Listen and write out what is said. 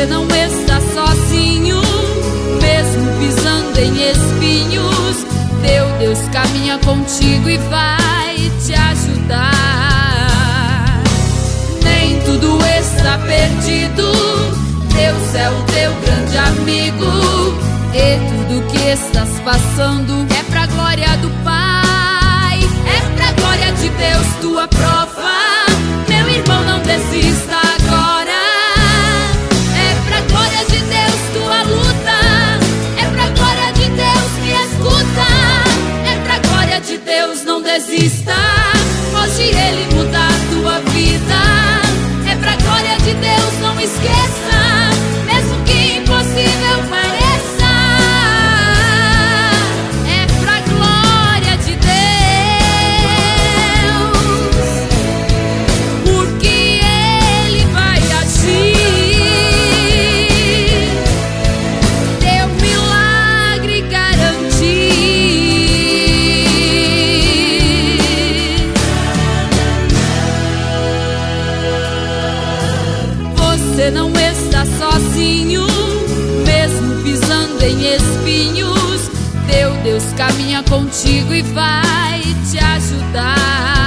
Você não está sozinho, mesmo pisando em espinhos. Teu Deus caminha contigo e vai te ajudar. Nem tudo está perdido, Deus é o teu grande amigo. E tudo que estás passando é pra glória do Pai, é pra glória de Deus tua prova. Meu irmão, não desista agora. É pra glória de Deus tua luta, é pra glória de Deus que escuta. É pra glória de Deus, não desista. Hoje Ele muda a tua vida. É pra glória de Deus, não esqueça, mesmo que impossível pareça. É pra glória de Deus, porque Ele vai agir, teu milagre garantir. Você não está sozinho, mesmo pisando em espinhos. Teu Deus caminha contigo e vai te ajudar.